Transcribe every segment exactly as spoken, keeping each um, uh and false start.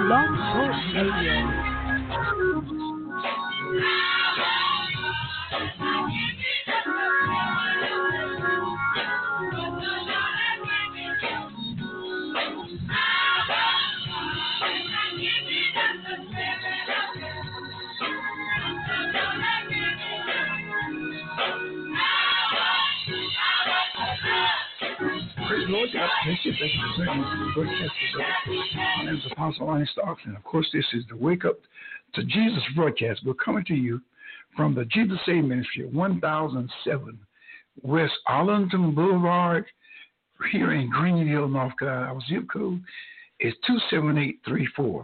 Blog Talk Radio. Lord God, thank you. Thank you for bringing us to the broadcast today. My name is Apostle Lonnie Starks, and of course, this is the Wake Up to Jesus broadcast. We're coming to you from the Jesus Save Ministry, one thousand seven West Arlington Boulevard, here in Greenville, North Carolina. Our zip code is two seven eight three four.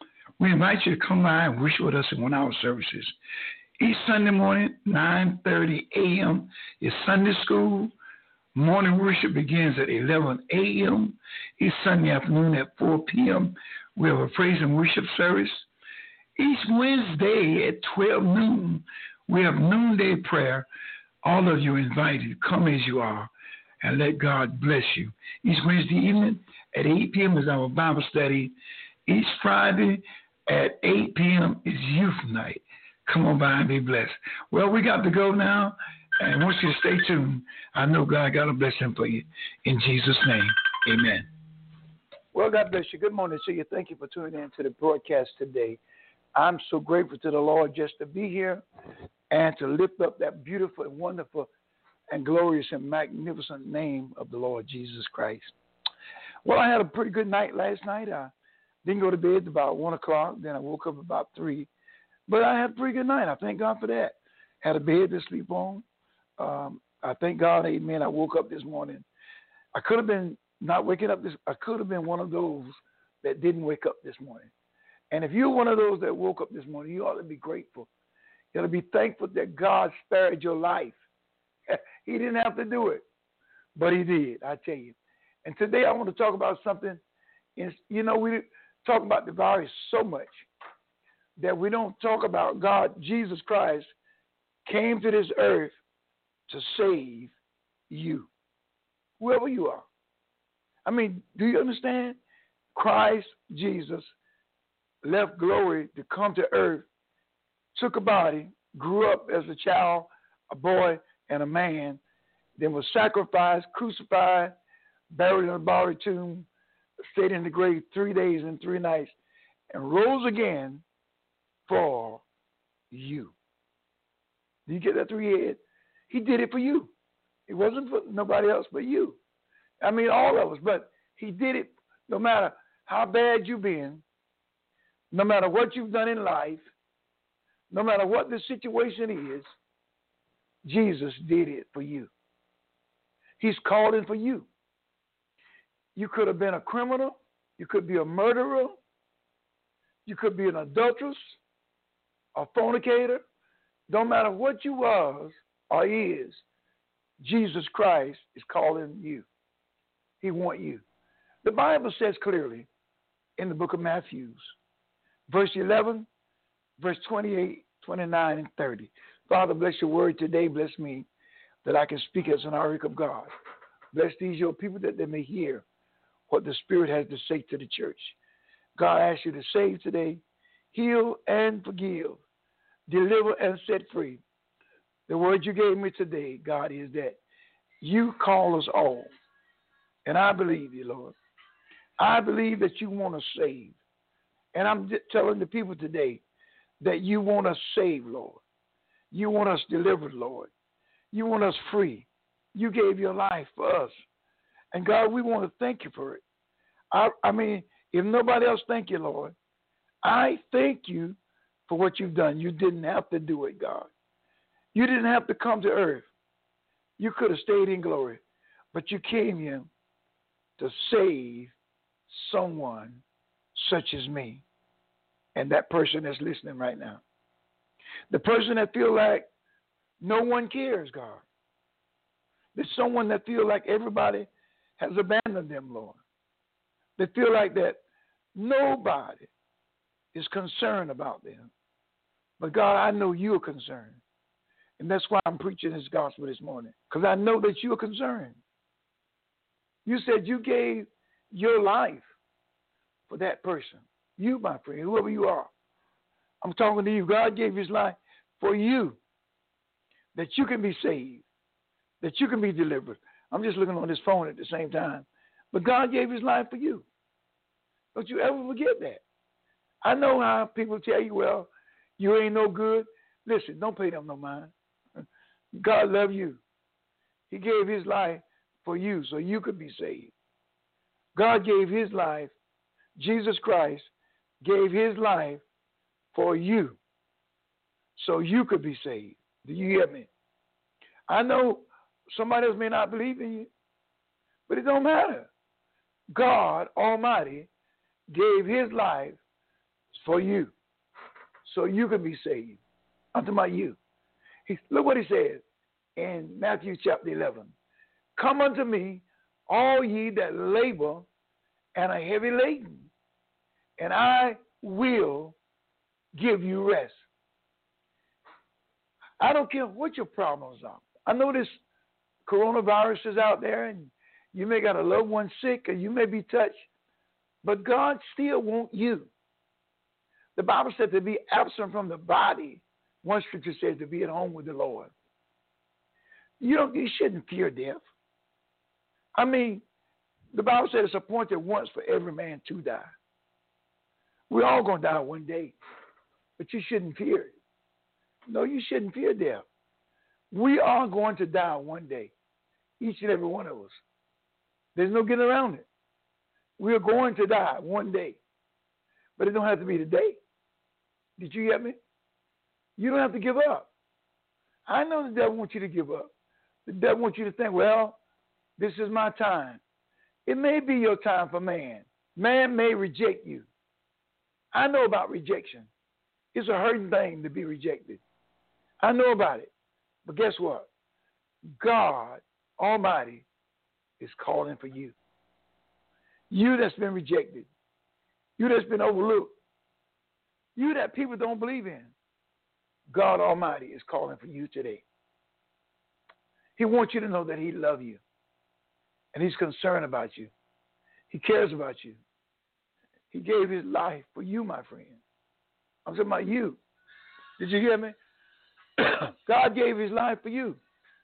We invite you to come by and worship with us in one of our services. Each Sunday morning, nine thirty a.m. is Sunday school. Morning worship begins at eleven a.m. Each Sunday afternoon at four p.m. we have a praise and worship service. Each Wednesday at twelve noon, we have noonday prayer. All of you are invited. Come as you are and let God bless you. Each Wednesday evening at eight p.m. is our Bible study. Each Friday at eight p.m. is youth night. Come on by and be blessed. Well, we got to go now. And I want you to stay tuned. I know God got a blessing for you. In Jesus' name, amen. Well, God bless you. Good morning to you. Thank you for tuning in to the broadcast today. I'm so grateful to the Lord just to be here and to lift up that beautiful and wonderful and glorious and magnificent name of the Lord Jesus Christ. Well, I had a pretty good night last night. I didn't go to bed about one o'clock. Then I woke up about three. But I had a pretty good night. I thank God for that. Had a bed to sleep on. Um, I thank God, amen, I woke up this morning. I could have been not waking up this, I could have been one of those that didn't wake up this morning. And if you're one of those that woke up this morning, you ought to be grateful. You ought to be thankful that God spared your life. He didn't have to do it, but he did, I tell you. And today I want to talk about something. You know, we talk about the virus so much that we don't talk about God. Jesus Christ came to this earth to save you, whoever you are. I mean, do you understand? Christ Jesus left glory to come to earth, took a body, grew up as a child, a boy, and a man, then was sacrificed, crucified, buried in a borrowed tomb, stayed in the grave three days and three nights, and rose again for you. Do you get that through your head? He did it for you. It wasn't for nobody else but you. I mean, all of us, but he did it no matter how bad you've been, no matter what you've done in life, no matter what the situation is, Jesus did it for you. He's calling for you. You could have been a criminal. You could be a murderer. You could be an adulteress, a fornicator. Don't matter what you was or is, Jesus Christ is calling you. He wants you. The Bible says clearly in the book of Matthew, verse eleven, verse twenty-eight, twenty-nine, and thirty. Father, bless your word today. Bless me that I can speak as an oracle of God. Bless these your people that they may hear what the Spirit has to say to the church. God, I ask you to save today, heal and forgive, deliver and set free. The word you gave me today, God, is that you call us all. And I believe you, Lord. I believe that you want us saved. And I'm telling the people today that you want us saved, Lord. You want us delivered, Lord. You want us free. You gave your life for us. And God, we want to thank you for it. I, I mean, if nobody else thank you, Lord, I thank you for what you've done. You didn't have to do it, God. You didn't have to come to earth. You could have stayed in glory, but you came here to save someone such as me and that person that's listening right now. The person that feel like no one cares, God. There's someone that feel like everybody has abandoned them, Lord. They feel like that nobody is concerned about them. But God, I know you are concerned. And that's why I'm preaching this gospel this morning, because I know that you are concerned. You said you gave your life for that person. You, my friend, whoever you are. I'm talking to you. God gave his life for you, that you can be saved, that you can be delivered. I'm just looking on this phone at the same time. But God gave his life for you. Don't you ever forget that. I know how people tell you, well, you ain't no good. Listen, don't pay them no mind. God loves you. He gave his life for you so you could be saved. God gave his life. Jesus Christ gave his life for you so you could be saved. Do you hear me? I know somebody else may not believe in you, but it don't matter. God Almighty gave his life for you so you could be saved. I'm talking about you. He, look what he says in Matthew chapter eleven. Come unto me, all ye that labor and are heavy laden, and I will give you rest. I don't care what your problems are. I know this coronavirus is out there, and you may got a loved one sick, or you may be touched, but God still wants you. The Bible said to be absent from the body. One scripture says to be at home with the Lord. You don't. You shouldn't fear death. I mean, the Bible says it's appointed once for every man to die. We're all going to die one day, but you shouldn't fear it. No, you shouldn't fear death. We are going to die one day, each and every one of us. There's no getting around it. We are going to die one day, but it don't have to be today. Did you get me? You don't have to give up. I know the devil wants you to give up. The devil wants you to think, well, this is my time. It may be your time for man. Man may reject you. I know about rejection. It's a hurting thing to be rejected. I know about it. But guess what? God Almighty is calling for you. You that's been rejected. You that's been overlooked. You that people don't believe in. God Almighty is calling for you today. He wants you to know that he loves you. And he's concerned about you. He cares about you. He gave his life for you, my friend. I'm talking about you. Did you hear me? God gave his life for you,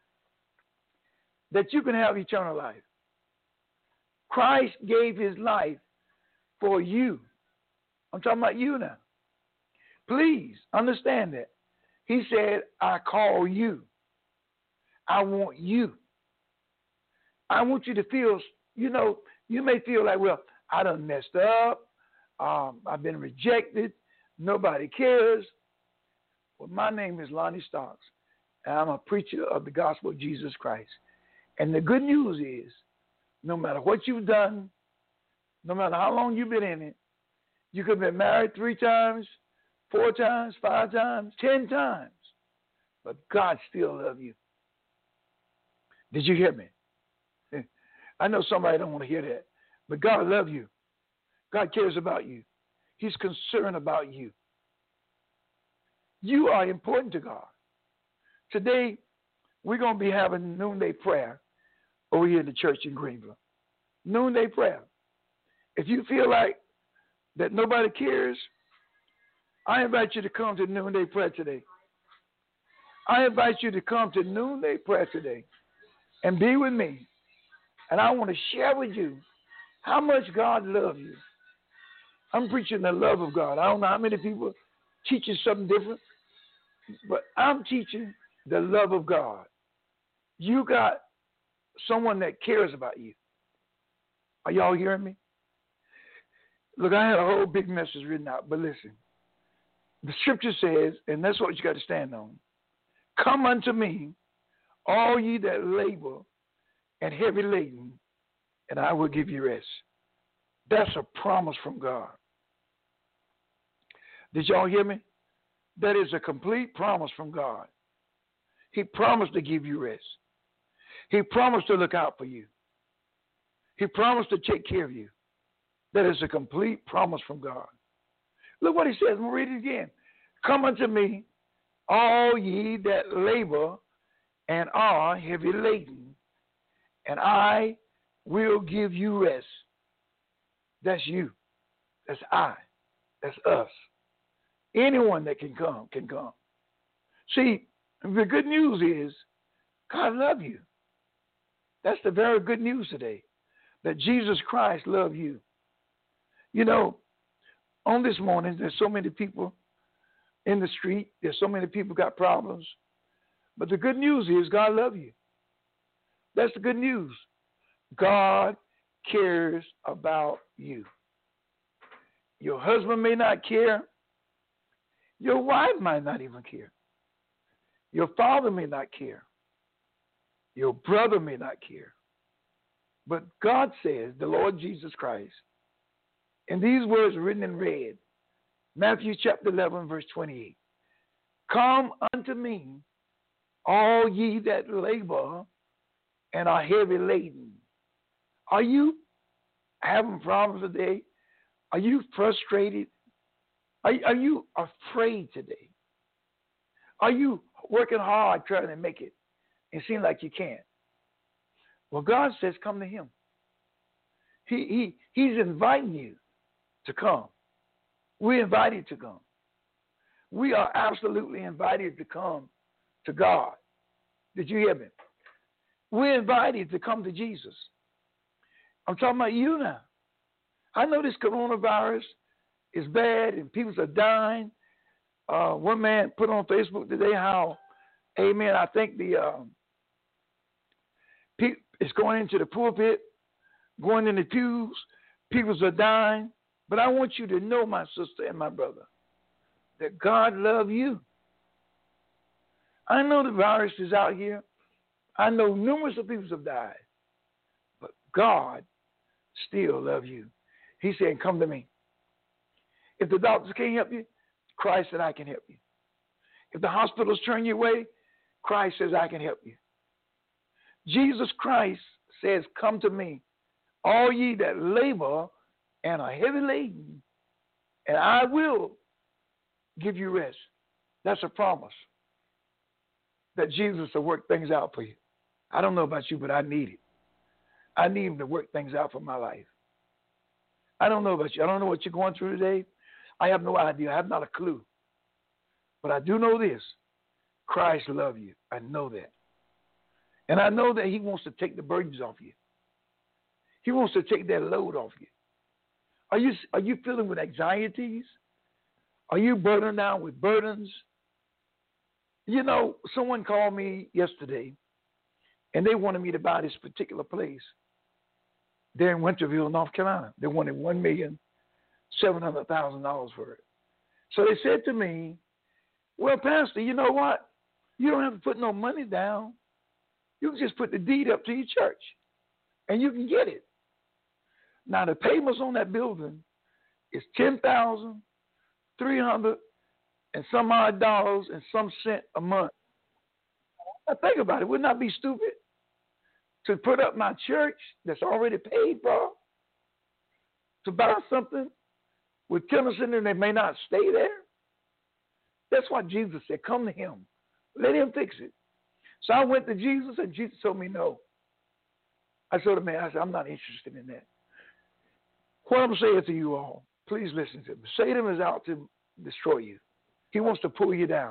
that you can have eternal life. Christ gave his life for you. I'm talking about you now. Please understand that. He said, I call you. I want you. I want you to feel, you know, you may feel like, well, I done messed up. Um, I've been rejected. Nobody cares. Well, my name is Lonnie Starks, and I'm a preacher of the gospel of Jesus Christ. And the good news is, no matter what you've done, no matter how long you've been in it, you could have been married three times, four times, five times, ten times, but God still loves you. Did you hear me? I know somebody don't want to hear that, but God loves you. God cares about you. He's concerned about you. You are important to God. Today, we're going to be having noonday prayer over here in the church in Greenville. Noonday prayer. If you feel like that nobody cares, I invite you to come to noonday prayer today. I invite you to come to noonday prayer today and be with me. And I want to share with you how much God loves you. I'm preaching the love of God. I don't know how many people teaching something different, but I'm teaching the love of God. You got someone that cares about you. Are y'all hearing me? Look, I had a whole big message written out, but listen. The scripture says, and that's what you got to stand on, come unto me, all ye that labor and heavy laden, and I will give you rest. That's a promise from God. Did y'all hear me? That is a complete promise from God. He promised to give you rest. He promised to look out for you. He promised to take care of you. That is a complete promise from God. Look what he says. I'm going to read it again. Come unto me, all ye that labor and are heavy laden, and I will give you rest. That's you. That's I. That's us. Anyone that can come can come. See, the good news is God loves you. That's the very good news today, that Jesus Christ loves you. You know, on this morning, there's so many people in the street. There's so many people got problems. But the good news is God loves you. That's the good news. God cares about you. Your husband may not care. Your wife might not even care. Your father may not care. Your brother may not care. But God says, the Lord Jesus Christ, and these words are written in red, Matthew chapter eleven, verse twenty-eight. Come unto me, all ye that labor and are heavy laden. Are you having problems today? Are you frustrated? Are, are you afraid today? Are you working hard trying to make it and seem like you can't? Well, God says come to him. He, he, he's inviting you to come. We're invited to come. We are absolutely invited to come to God. Did you hear me? We're invited to come to Jesus. I'm talking about you now. I know this coronavirus is bad and people are dying. Uh, one man put on Facebook today how, amen, I think the um, pe- it's going into the pulpit, going in the pews, people are dying. But I want you to know, my sister and my brother, that God loves you. I know the virus is out here. I know numerous of people have died. But God still loves you. He said, come to me. If the doctors can't help you, Christ said, I can help you. If the hospitals turn you away, Christ says, I can help you. Jesus Christ says, come to me, all ye that labor and are heavy laden, and I will give you rest. That's a promise that Jesus will work things out for you. I don't know about you, but I need it. I need him to work things out for my life. I don't know about you. I don't know what you're going through today. I have no idea. I have not a clue. But I do know this. Christ loves you. I know that. And I know that he wants to take the burdens off you. He wants to take that load off you. Are you, are you feeling with anxieties? Are you burdened down with burdens? You know, someone called me yesterday, and they wanted me to buy this particular place. They're in Winterville, North Carolina. They wanted one million seven hundred thousand dollars for it. So they said to me, well, Pastor, you know what? You don't have to put no money down. You can just put the deed up to your church, and you can get it. Now, the payments on that building is ten thousand three hundred and some odd dollars and some cent a month. Now, think about it. Wouldn't I be stupid to put up my church that's already paid for, to buy something with tenants in there that may not stay there? That's why Jesus said, come to him. Let him fix it. So I went to Jesus, and Jesus told me no. I told him, man, I said, I'm not interested in that. What I'm saying to you all, please listen to me. Satan is out to destroy you. He wants to pull you down.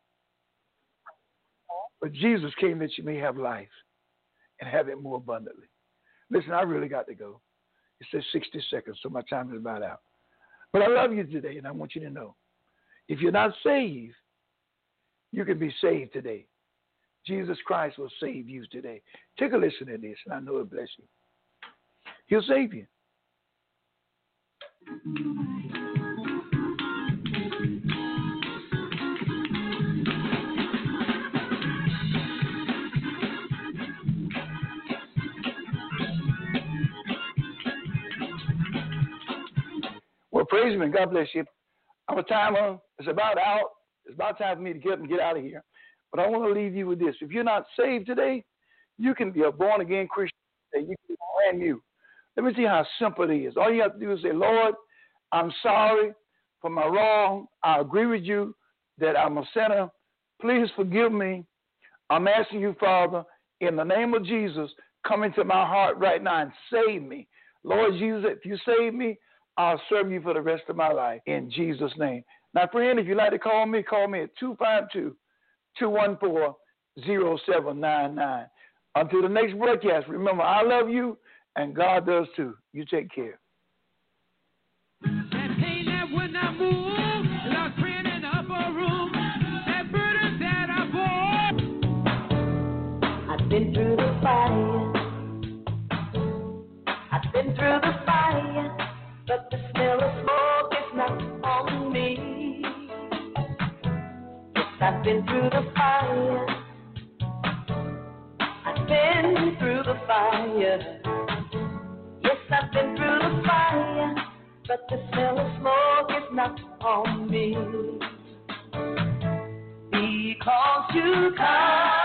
But Jesus came that you may have life and have it more abundantly. Listen, I really got to go. It says sixty seconds, so my time is about out. But I love you today, and I want you to know, if you're not saved, you can be saved today. Jesus Christ will save you today. Take a listen to this, and I know it'll bless you. He'll save you. Well, praise him and God bless you. Our timer is about out. It's about time for me to get up and get out of here. But I want to leave you with this. If you're not saved today, you can be a born-again Christian today. You can be brand new. Let me see how simple it is. All you have to do is say, Lord, I'm sorry for my wrong. I agree with you that I'm a sinner. Please forgive me. I'm asking you, Father, in the name of Jesus, come into my heart right now and save me. Lord Jesus, if you save me, I'll serve you for the rest of my life in Jesus' name. Now, friend, if you'd like to call me, call me at two five two, two one four, zero seven nine nine. Until the next broadcast, remember, I love you, and God does too. You take care. That pain that when I move, lost friend in the upper room, that burden that I bore. I've been through the fire. I've been through the fire, but the smell of smoke is not on me. Yes, I've been through the fire. I've been through the fire. Yes, I've been through the fire, but the smell of smoke is not on me. Because you come.